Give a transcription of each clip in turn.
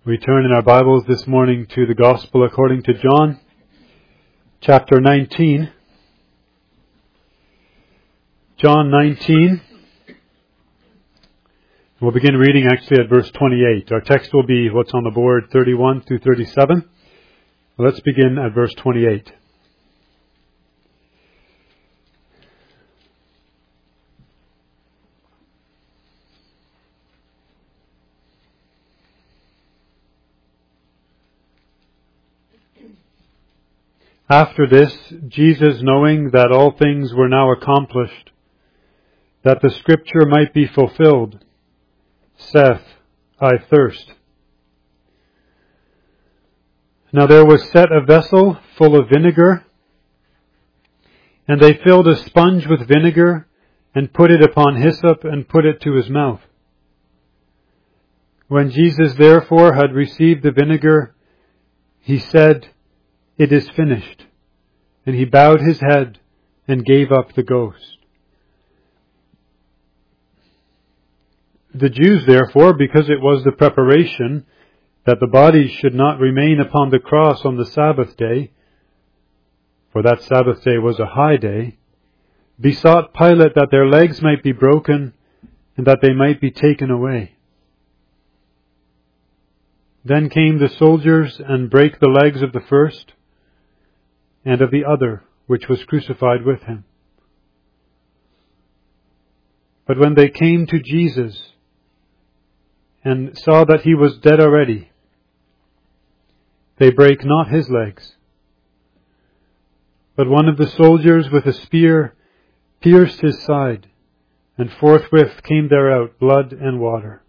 We turn in our Bibles this morning to the Gospel according to John, chapter 19. John 19. We'll begin reading actually at verse 28. Our text will be what's on the board, 31 through 37. Let's begin at verse 28. After this, Jesus, knowing that all things were now accomplished, that the Scripture might be fulfilled, saith, I thirst. Now there was set a vessel full of vinegar, and they filled a sponge with vinegar, and put it upon hyssop, and put it to his mouth. When Jesus therefore had received the vinegar, he said, It is finished. And he bowed his head and gave up the ghost. The Jews therefore, because it was the preparation that the body should not remain upon the cross on the Sabbath day, for that Sabbath day was a high day, besought Pilate that their legs might be broken and that they might be taken away. Then came the soldiers and brake the legs of the first and of the other, which was crucified with him. But when they came to Jesus and saw that he was dead already, they brake not his legs. But one of the soldiers with a spear pierced his side, and forthwith came there out blood and water.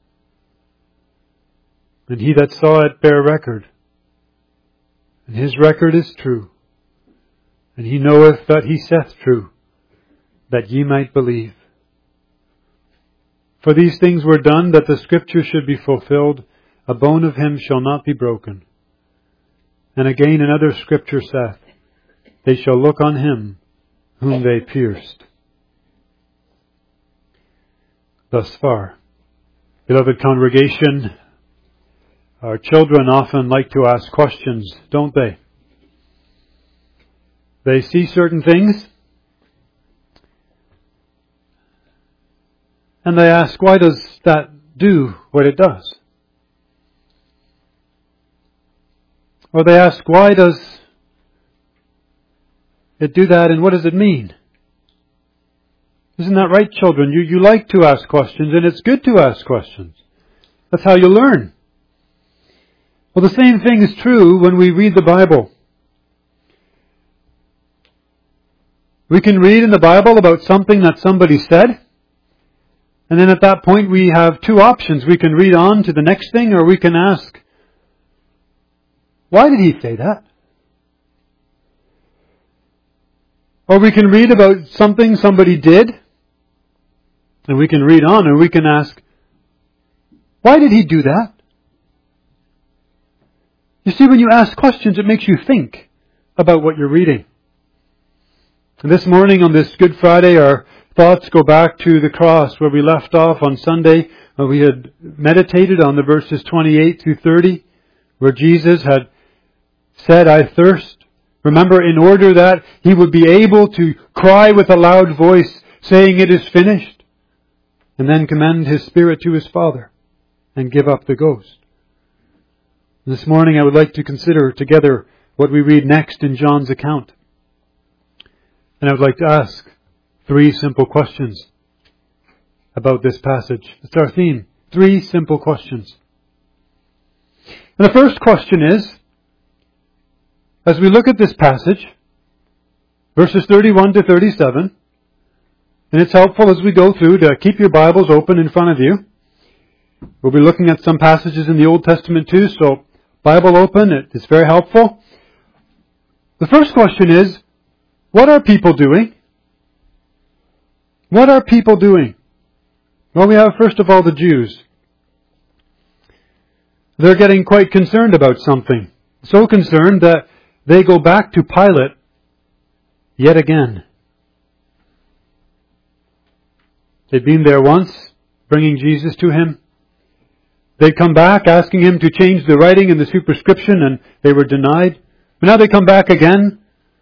And he that saw it bare record, and his record is true. And he knoweth that he saith true, that ye might believe. For these things were done, that the Scripture should be fulfilled, a bone of him shall not be broken. And again another Scripture saith, They shall look on him whom they pierced. Thus far. Beloved congregation, our children often like to ask questions, don't they? They see certain things, and they ask, why does that do what it does? Or they ask, why does it do that, and what does it mean? Isn't that right, children? You like to ask questions, and it's good to ask questions. That's how you learn. Well, the same thing is true when we read the Bible. We can read in the Bible about something that somebody said, and then at that point we have two options. We can read on to the next thing, or we can ask, why did he say that? Or we can read about something somebody did, and we can read on, and we can ask, why did he do that? You see, when you ask questions, it makes you think about what you're reading. This morning on this Good Friday, our thoughts go back to the cross where we left off on Sunday. We had meditated on the verses 28 through 30, where Jesus had said, I thirst. Remember, in order that he would be able to cry with a loud voice, saying, It is finished, and then commend his spirit to his Father and give up the ghost. This morning I would like to consider together what we read next in John's account. And I would like to ask 3 simple questions about this passage. It's our theme. 3 simple questions. And the first question is, as we look at this passage, verses 31 to 37, and it's helpful as we go through to keep your Bibles open in front of you. We'll be looking at some passages in the Old Testament too, so Bible open, it's very helpful. The first question is, what are people doing? What are people doing? Well, we have first of all the Jews. They're getting quite concerned about something. So concerned that they go back to Pilate yet again. They'd been there once, bringing Jesus to him. They'd come back asking him to change the writing in the superscription, and they were denied. But now they come back again,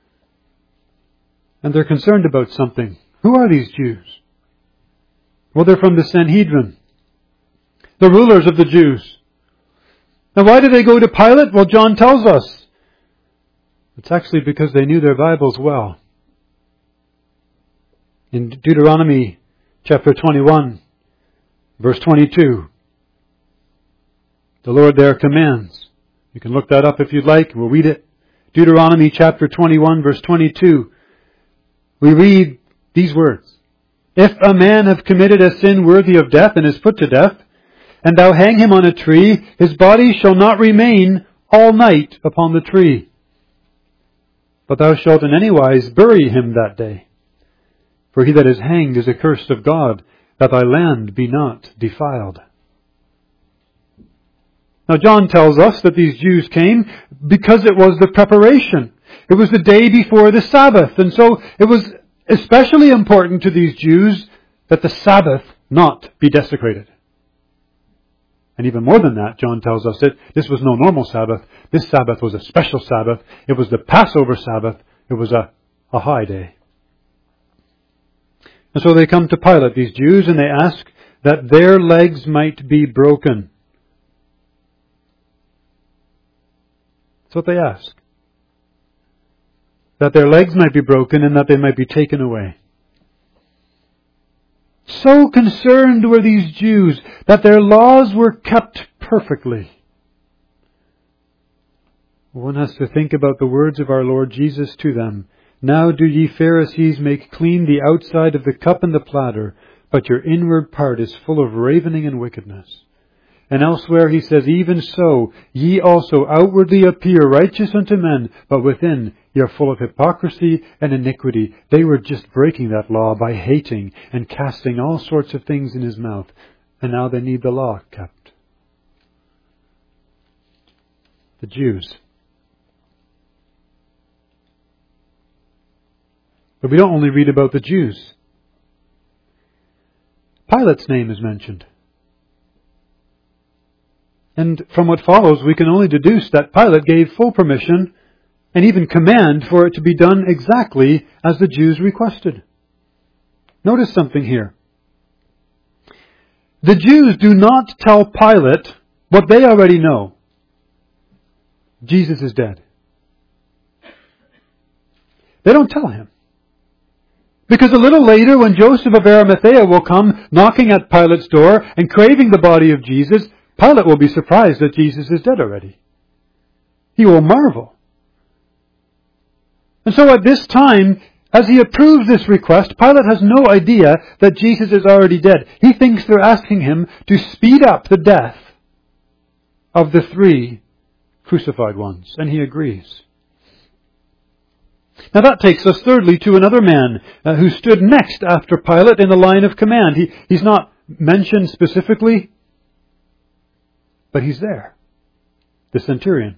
and they're concerned about something. Who are these Jews? Well, they're from the Sanhedrin, the rulers of the Jews. Now, why did they go to Pilate? Well, John tells us. It's actually because they knew their Bibles well. In Deuteronomy chapter 21, verse 22, the Lord there commands. You can look that up if you'd like. We'll read it. Deuteronomy chapter 21, verse 22. We read these words. If a man have committed a sin worthy of death and is put to death, and thou hang him on a tree, his body shall not remain all night upon the tree. But thou shalt in any wise bury him that day. For he that is hanged is accursed of God, that thy land be not defiled. Now John tells us that these Jews came because it was the preparation. It was the day before the Sabbath. And so it was especially important to these Jews that the Sabbath not be desecrated. And even more than that, John tells us that this was no normal Sabbath. This Sabbath was a special Sabbath. It was the Passover Sabbath. It was a high day. And so they come to Pilate, these Jews, and they ask that their legs might be broken. That's what they ask. That their legs might be broken and that they might be taken away. So concerned were these Jews that their laws were kept perfectly. One has to think about the words of our Lord Jesus to them. Now do ye Pharisees make clean the outside of the cup and the platter, but your inward part is full of ravening and wickedness. And elsewhere he says, even so, ye also outwardly appear righteous unto men, but within ye are full of hypocrisy and iniquity. They were just breaking that law by hating and casting all sorts of things in his mouth. And now they need the law kept. The Jews. But we don't only read about the Jews. Pilate's name is mentioned. And from what follows, we can only deduce that Pilate gave full permission and even command for it to be done exactly as the Jews requested. Notice something here. The Jews do not tell Pilate what they already know. Jesus is dead. They don't tell him. Because a little later, when Joseph of Arimathea will come knocking at Pilate's door and craving the body of Jesus, Pilate will be surprised that Jesus is dead already. He will marvel. And so at this time, as he approves this request, Pilate has no idea that Jesus is already dead. He thinks they're asking him to speed up the death of the 3 crucified ones, and he agrees. Now that takes us thirdly to another man who stood next after Pilate in the line of command. He's not mentioned specifically, but he's there. The centurion.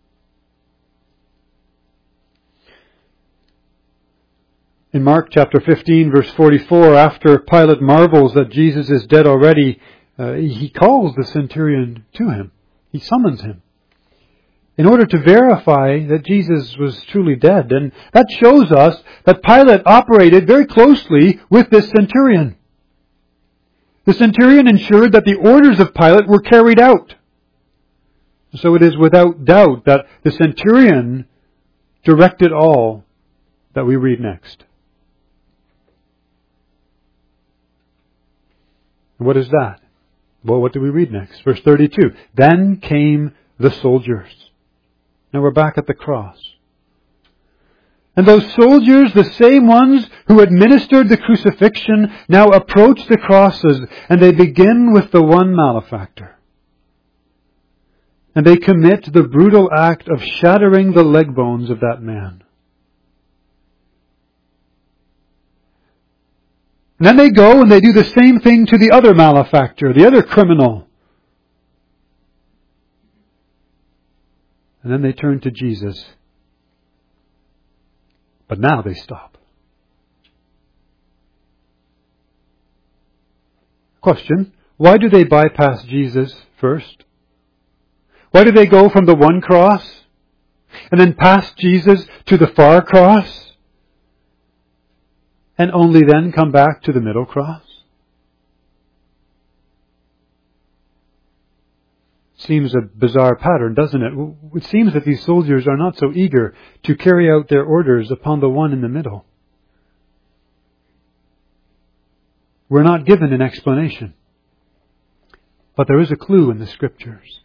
In Mark chapter 15, verse 44, after Pilate marvels that Jesus is dead already, he calls the centurion to him. He summons him in order to verify that Jesus was truly dead. And that shows us that Pilate operated very closely with this centurion. The centurion ensured that the orders of Pilate were carried out. So it is without doubt that the centurion directed all that we read next. What is that? Well, what do we read next? Verse 32. Then came the soldiers. Now we're back at the cross. And those soldiers, the same ones who administered the crucifixion, now approach the crosses, and they begin with the one malefactor. And they commit the brutal act of shattering the leg bones of that man. And then they go and they do the same thing to the other malefactor, the other criminal. And then they turn to Jesus. But now they stop. Question, why do they bypass Jesus first? Why do they go from the one cross and then past Jesus to the far cross and only then come back to the middle cross? Seems a bizarre pattern, doesn't it? It seems that these soldiers are not so eager to carry out their orders upon the one in the middle. We're not given an explanation, but there is a clue in the Scriptures.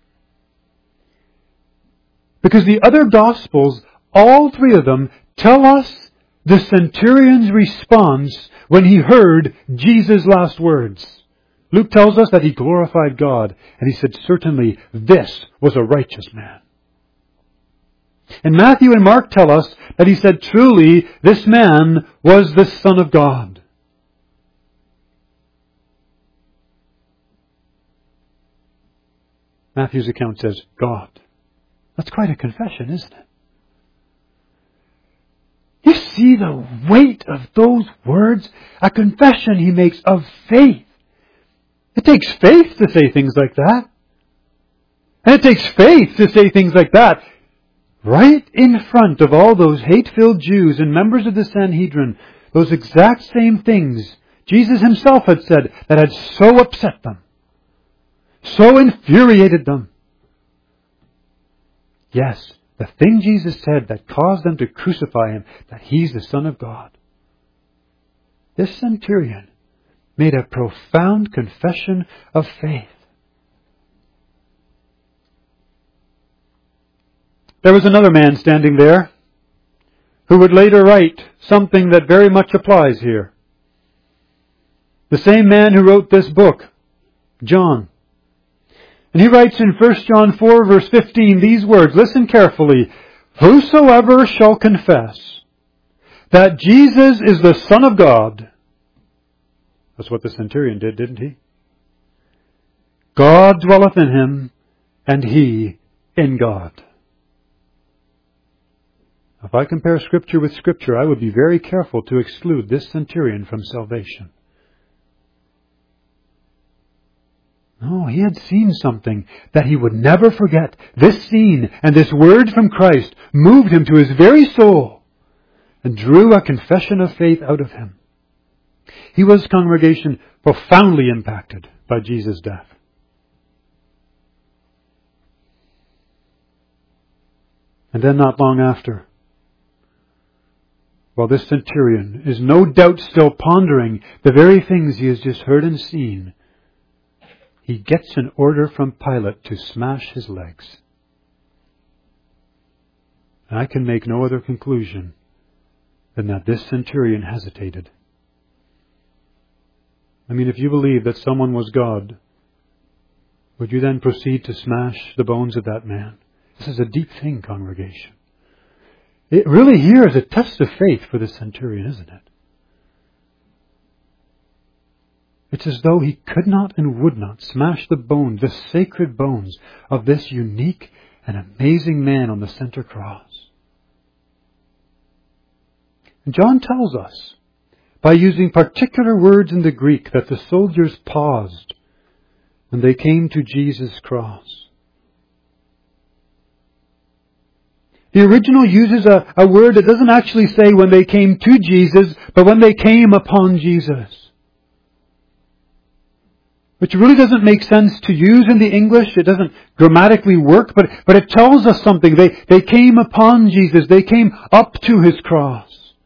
Because the other Gospels, all three of them, tell us the centurion's response when he heard Jesus' last words. Luke tells us that he glorified God, and he said, certainly this was a righteous man. And Matthew and Mark tell us that he said, truly, this man was the Son of God. Matthew's account says, God. That's quite a confession, isn't it? You see the weight of those words? A confession he makes of faith. It takes faith to say things like that. And it takes faith to say things like that right in front of all those hate-filled Jews and members of the Sanhedrin. Those exact same things Jesus himself had said that had so upset them, so infuriated them. Yes, the thing Jesus said that caused them to crucify him, that he's the Son of God. This centurion made a profound confession of faith. There was another man standing there who would later write something that very much applies here. The same man who wrote this book, John. And he writes in 1 John 4 verse 15 these words, listen carefully, whosoever shall confess that Jesus is the Son of God. That's what the centurion did, didn't he? God dwelleth in him, and he in God. If I compare Scripture with Scripture, I would be very careful to exclude this centurion from salvation. No, he had seen something that he would never forget. This scene and this word from Christ moved him to his very soul and drew a confession of faith out of him. He was, congregation, profoundly impacted by Jesus' death. And then not long after, while this centurion is no doubt still pondering the very things he has just heard and seen, he gets an order from Pilate to smash his legs. And I can make no other conclusion than that this centurion hesitated. I mean, if you believe that someone was God, would you then proceed to smash the bones of that man? This is a deep thing, congregation. It really here is a test of faith for the centurion, isn't it? It's as though he could not and would not smash the bones, the sacred bones of this unique and amazing man on the center cross. And John tells us, by using particular words in the Greek, that the soldiers paused when they came to Jesus' cross. The original uses a word that doesn't actually say when they came to Jesus, but when they came upon Jesus. Which really doesn't make sense to use in the English. It doesn't grammatically work, but it tells us something. They came upon Jesus. They came up to His cross.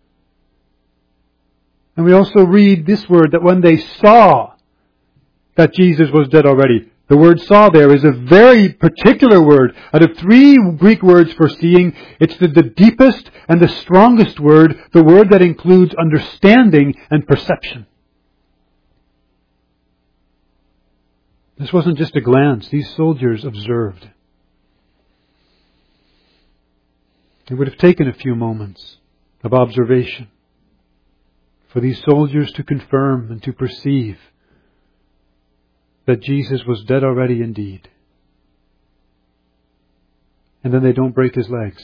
And we also read this word, that when they saw that Jesus was dead already. The word saw there is a very particular word. Out of 3 Greek words for seeing, it's the deepest and the strongest word, the word that includes understanding and perception. This wasn't just a glance. These soldiers observed. It would have taken a few moments of observation for these soldiers to confirm and to perceive that Jesus was dead already indeed. And then they don't break His legs.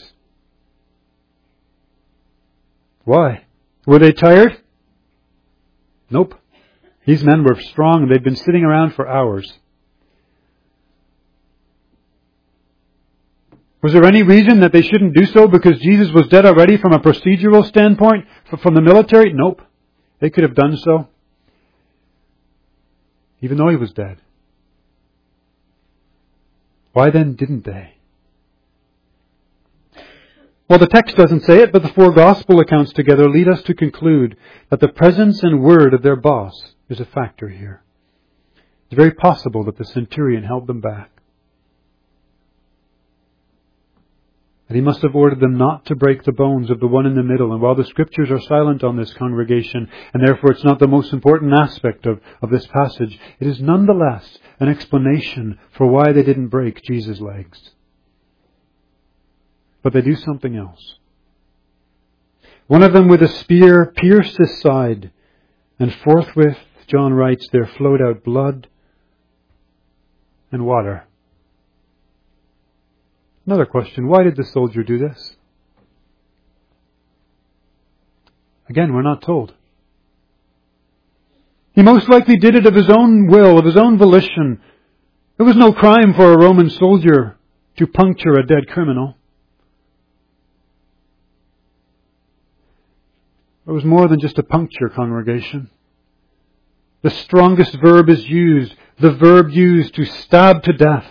Why? Were they tired? Nope. These men were strong and they'd been sitting around for hours. Was there any reason that they shouldn't do so because Jesus was dead already from a procedural standpoint, from the military? Nope. They could have done so, even though he was dead. Why then didn't they? Well, the text doesn't say it, but the four gospel accounts together lead us to conclude that the presence and word of their boss is a factor here. It's very possible that the centurion held them back. And he must have ordered them not to break the bones of the one in the middle. And while the Scriptures are silent on this, congregation, and therefore it's not the most important aspect of this passage, it is nonetheless an explanation for why they didn't break Jesus' legs. But they do something else. One of them with a spear pierced his side, and forthwith, John writes, there flowed out blood and water. Another question, why did the soldier do this? Again, we're not told. He most likely did it of his own will, of his own volition. It was no crime for a Roman soldier to puncture a dead criminal. It was more than just a puncture, congregation. The strongest verb is used, the verb used to stab to death.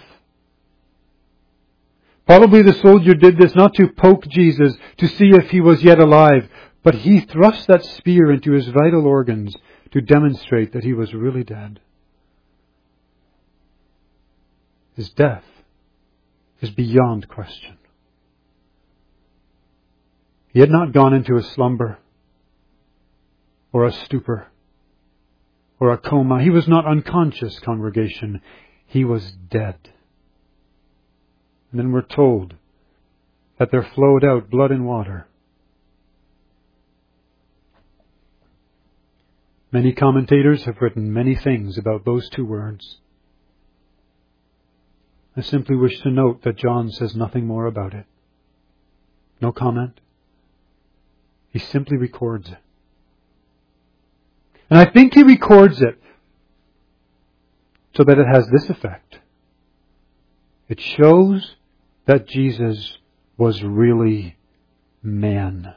Probably the soldier did this not to poke Jesus to see if he was yet alive, but he thrust that spear into his vital organs to demonstrate that he was really dead. His death is beyond question. He had not gone into a slumber or a stupor or a coma. He was not unconscious, congregation. He was dead. And then we're told that there flowed out blood and water. Many commentators have written many things about those two words. I simply wish to note that John says nothing more about it. No comment. He simply records it. And I think he records it so that it has this effect. It shows that Jesus was really man.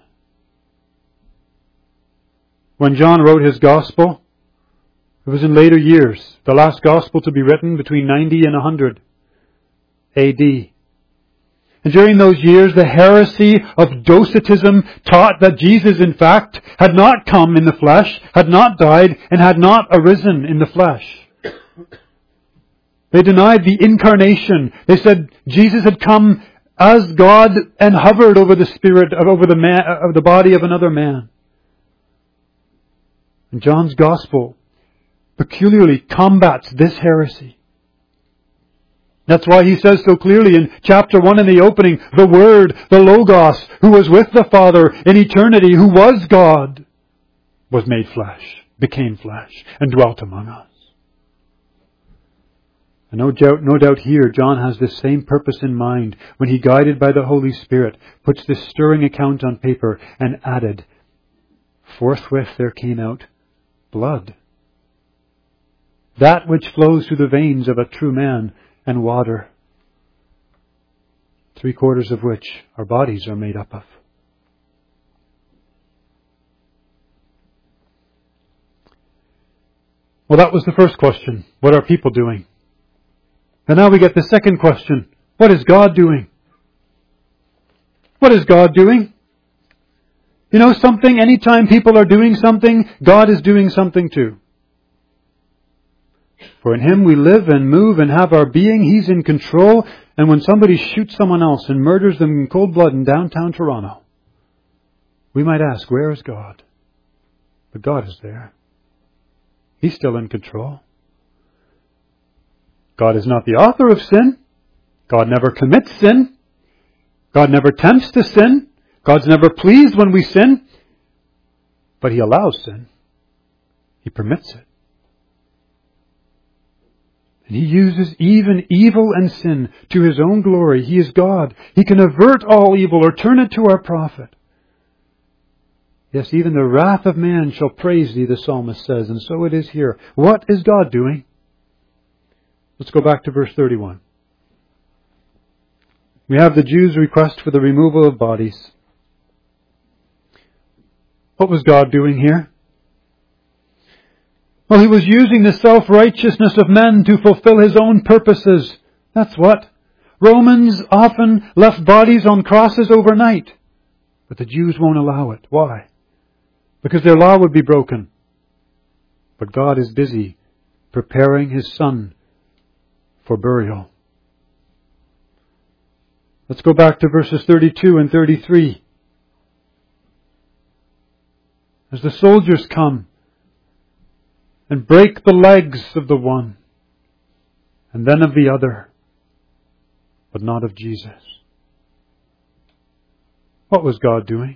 When John wrote his gospel, it was in later years, the last gospel to be written between 90 and 100 A.D. And during those years, the heresy of Docetism taught that Jesus, in fact, had not come in the flesh, had not died, and had not arisen in the flesh. They denied the incarnation. They said Jesus had come as God and hovered over the spirit, over the man, of the body of another man. And John's gospel peculiarly combats this heresy. That's why he says so clearly in chapter 1 in the opening, the Word, the Logos, who was with the Father in eternity, who was God, was made flesh, became flesh, and dwelt among us. And no doubt here, John has this same purpose in mind when he, guided by the Holy Spirit, puts this stirring account on paper and added, forthwith there came out blood. That which flows through the veins of a true man, and water, 3/4 of which our bodies are made up of. Well, that was the first question. What are people doing? And now we get the second question. What is God doing? What is God doing? You know something? Anytime people are doing something, God is doing something too. For in Him we live and move and have our being. He's in control. And when somebody shoots someone else and murders them in cold blood in downtown Toronto, we might ask, where is God? But God is there. He's still in control. God is not the author of sin. God never commits sin. God never tempts to sin. God's never pleased when we sin. But He allows sin. He permits it. And He uses even evil and sin to His own glory. He is God. He can avert all evil or turn it to our profit. Yes, even the wrath of man shall praise thee, the psalmist says, and so it is here. What is God doing? Let's go back to verse 31. We have the Jews' request for the removal of bodies. What was God doing here? Well, He was using the self-righteousness of men to fulfill His own purposes. That's what. Romans often left bodies on crosses overnight. But the Jews won't allow it. Why? Because their law would be broken. But God is busy preparing His Son for burial. Let's go back to verses 32 and 33. As the soldiers come and break the legs of the one and then of the other, but not of Jesus. What was God doing?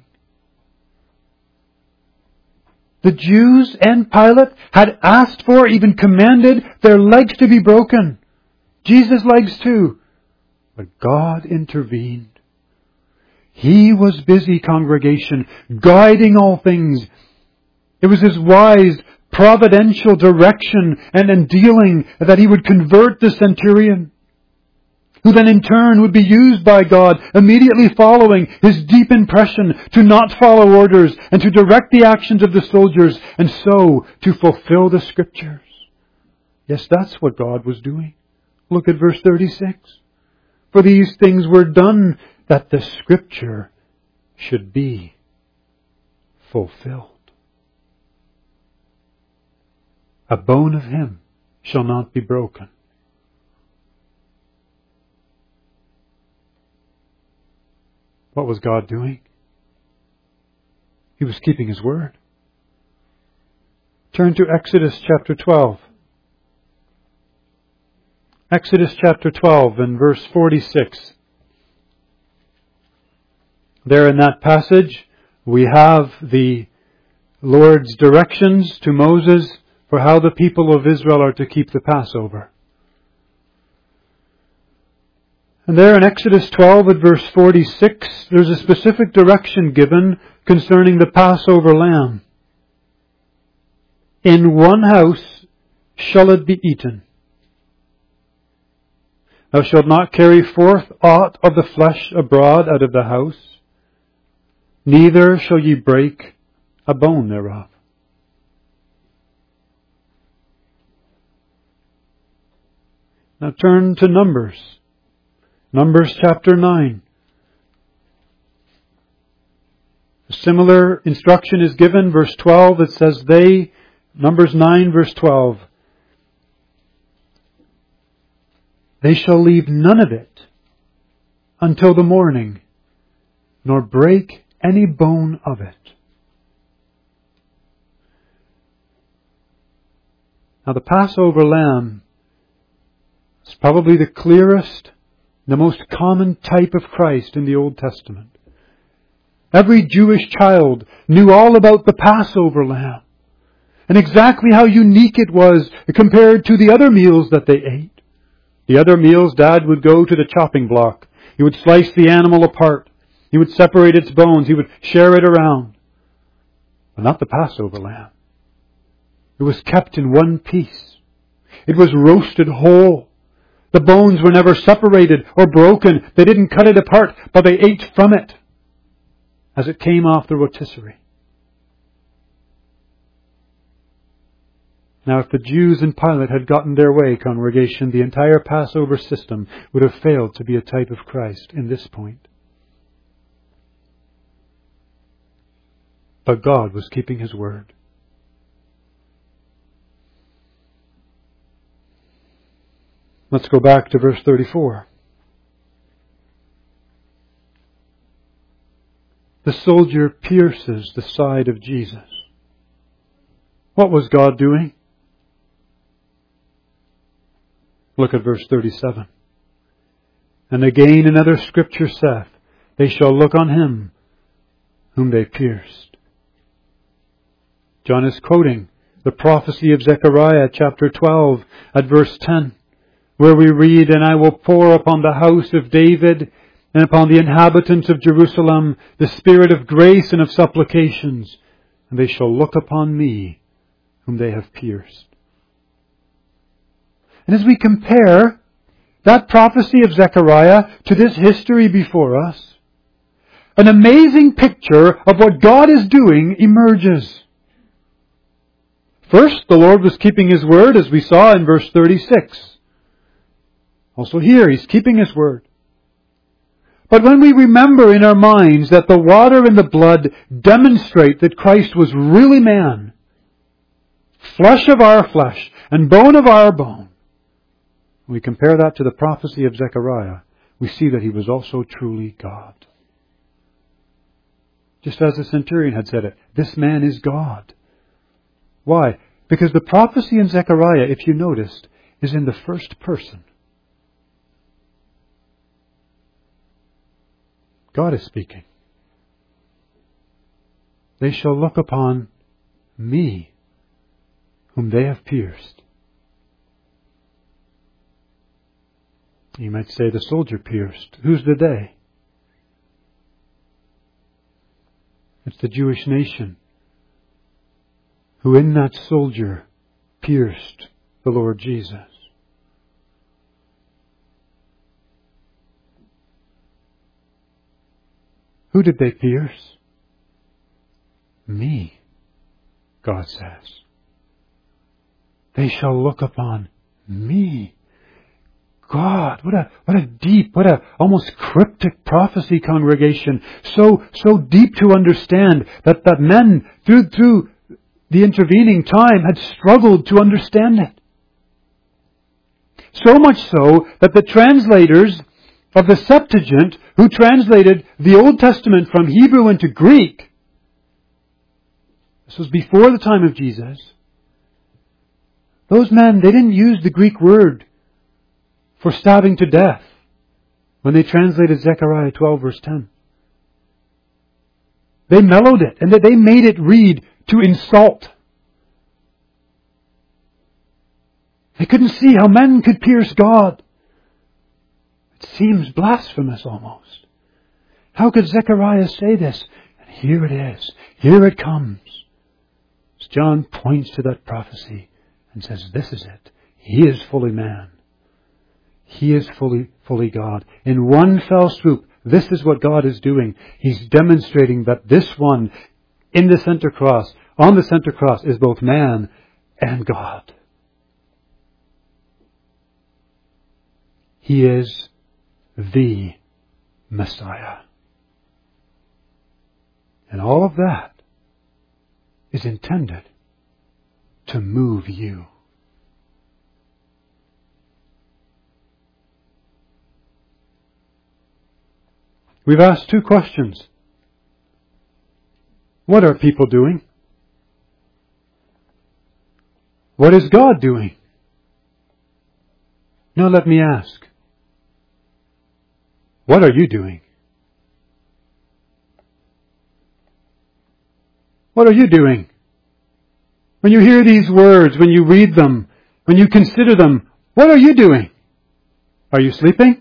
The Jews and Pilate had asked for, even commanded, their legs to be broken. Jesus' legs too. But God intervened. He was busy, congregation, guiding all things. It was His wise, providential direction and dealing that He would convert the centurion, who then in turn would be used by God immediately following His deep impression to not follow orders and to direct the actions of the soldiers and so to fulfill the Scriptures. Yes, that's what God was doing. Look at verse 36. For these things were done that the Scripture should be fulfilled. A bone of Him shall not be broken. What was God doing? He was keeping His word. Turn to Exodus chapter 12. Exodus chapter 12 and verse 46. There in that passage we have the Lord's directions to Moses for how the people of Israel are to keep the Passover. And there in Exodus 12 at verse 46, there's a specific direction given concerning the Passover lamb. In one house shall it be eaten. Thou shalt not carry forth aught of the flesh abroad out of the house, neither shall ye break a bone thereof. Now turn to Numbers. Numbers chapter 9. A similar instruction is given. Verse 12, it says Numbers 9 verse 12. They shall leave none of it until the morning, nor break any bone of it. Now the Passover lamb is probably the clearest, the most common type of Christ in the Old Testament. Every Jewish child knew all about the Passover lamb and exactly how unique it was compared to the other meals that they ate. The other meals, Dad would go to the chopping block. He would slice the animal apart. He would separate its bones. He would share it around. But not the Passover lamb. It was kept in one piece. It was roasted whole. The bones were never separated or broken. They didn't cut it apart, but they ate from it as it came off the rotisserie. Now, if the Jews and Pilate had gotten their way, congregation, the entire Passover system would have failed to be a type of Christ in this point. But God was keeping His word. Let's go back to verse 34. The soldier pierces the side of Jesus. What was God doing? Look at verse 37. And again another scripture saith, they shall look on Him whom they pierced. John is quoting the prophecy of Zechariah chapter 12 at verse 10, where we read, and I will pour upon the house of David and upon the inhabitants of Jerusalem the spirit of grace and of supplications, and they shall look upon me, whom they have pierced. And as we compare that prophecy of Zechariah to this history before us, an amazing picture of what God is doing emerges. First, the Lord was keeping His word, as we saw in verse 36. Also here, He's keeping His word. But when we remember in our minds that the water and the blood demonstrate that Christ was really man, flesh of our flesh and bone of our bone, when we compare that to the prophecy of Zechariah, we see that He was also truly God. Just as the centurion had said it, this man is God. Why? Because the prophecy in Zechariah, if you noticed, is in the first person. God is speaking. They shall look upon me, whom they have pierced. You might say the soldier pierced. Who's the they? It's the Jewish nation who in that soldier pierced the Lord Jesus. Who did they pierce? Me, God says. They shall look upon me. God, what a deep, what a almost cryptic prophecy, congregation. So deep to understand that men through the intervening time had struggled to understand it. So much so that the translators of the Septuagint, who translated the Old Testament from Hebrew into Greek, this was before the time of Jesus, those men, they didn't use the Greek word for stabbing to death when they translated Zechariah 12 verse 10. They mellowed it and they made it read to insult. They couldn't see how men could pierce God. It seems blasphemous almost. How could Zechariah say this? And here it is. Here it comes. As John points to that prophecy and says, this is it. He is fully man. He is fully God. In one fell swoop, this is what God is doing. He's demonstrating that this one in the center cross, on the center cross, is both man and God. He is the Messiah. And all of that is intended to move you. We've asked two questions. What are people doing? What is God doing? Now let me ask, what are you doing? What are you doing? When you hear these words, when you read them, when you consider them, what are you doing? Are you sleeping?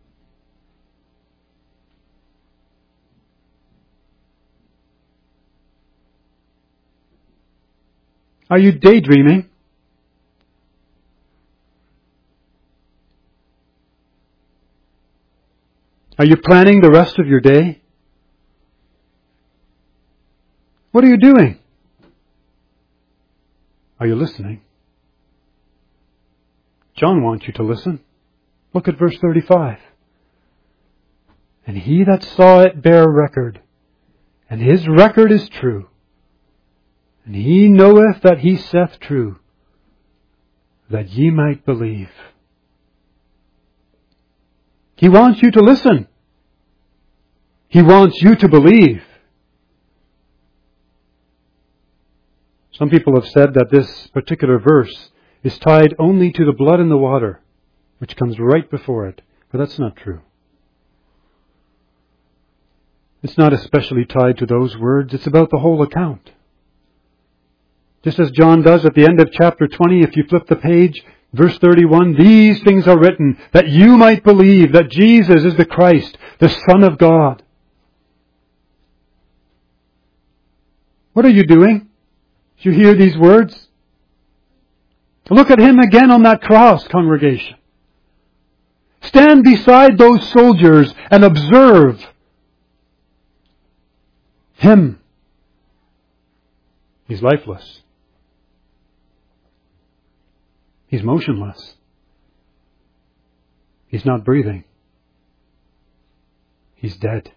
Are you daydreaming? Are you planning the rest of your day? What are you doing? Are you listening? John wants you to listen. Look at verse 35. And he that saw it bare record, and his record is true. And he knoweth that he saith true, that ye might believe. He wants you to listen. He wants you to believe. Some people have said that this particular verse is tied only to the blood and the water, which comes right before it. But that's not true. It's not especially tied to those words. It's about the whole account. Just as John does at the end of chapter 20, if you flip the page, verse 31, these things are written that you might believe that Jesus is the Christ, the Son of God. What are you doing? Do you hear these words? Look at Him again on that cross, congregation. Stand beside those soldiers and observe Him. He's lifeless. He's motionless. He's not breathing. He's dead.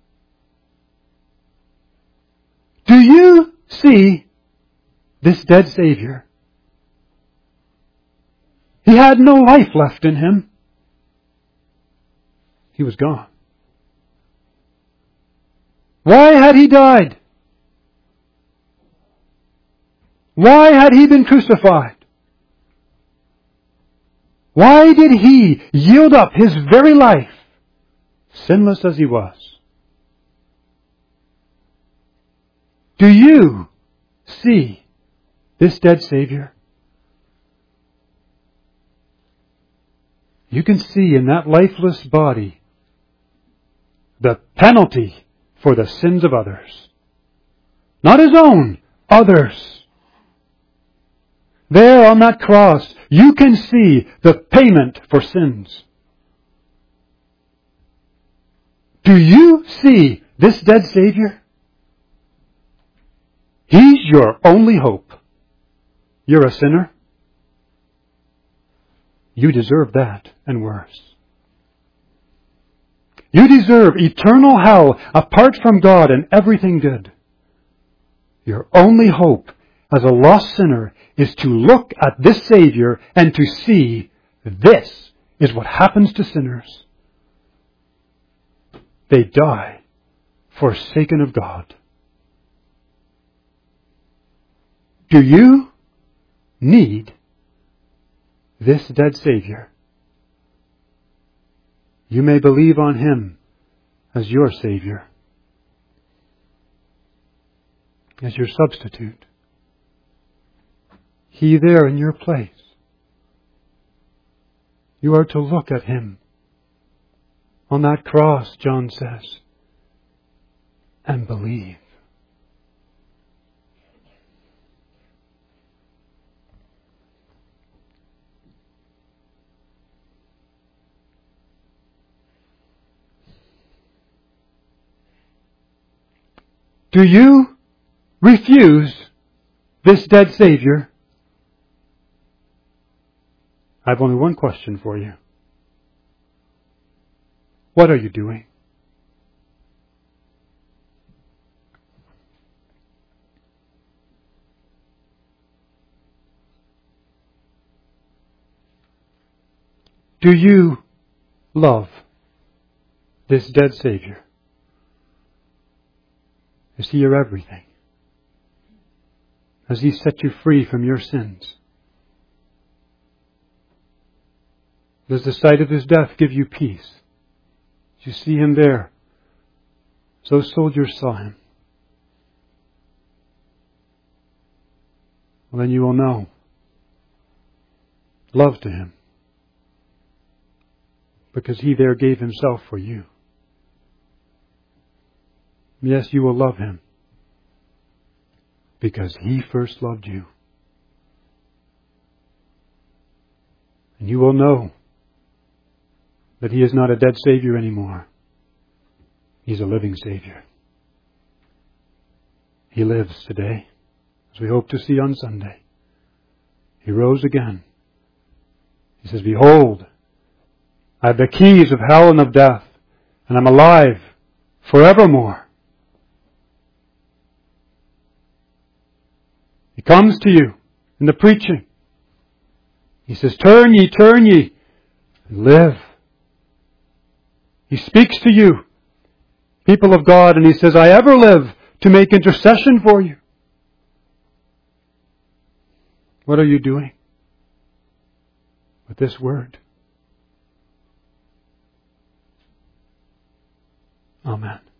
Do you see this dead Savior? He had no life left in Him. He was gone. Why had He died? Why had He been crucified? Why did He yield up His very life, sinless as He was? Do you see this dead Savior? You can see in that lifeless body the penalty for the sins of others. Not His own, others. There on that cross, you can see the payment for sins. Do you see this dead Savior? He's your only hope. You're a sinner. You deserve that and worse. You deserve eternal hell apart from God and everything good. Your only hope as a lost sinner is to look at this Savior and to see this is what happens to sinners. They die forsaken of God. Do you need this dead Savior? You may believe on Him as your Savior, as your substitute. He there in your place. You are to look at Him on that cross, John says, and believe. Do you refuse this dead Savior? I have only one question for you. What are you doing? Do you love this dead Savior? Is He your everything? Has He set you free from your sins? Does the sight of His death give you peace? You see Him there. Those soldiers saw Him. Well, then you will know love to Him, because He there gave Himself for you. Yes, you will love Him because He first loved you. And you will know that He is not a dead Savior anymore. He's a living Savior. He lives today, as we hope to see on Sunday. He rose again. He says, "Behold, I have the keys of hell and of death, and I'm alive forevermore." He comes to you in the preaching. He says, turn ye, and live. He speaks to you, people of God, and He says, I ever live to make intercession for you. What are you doing with this word? Amen.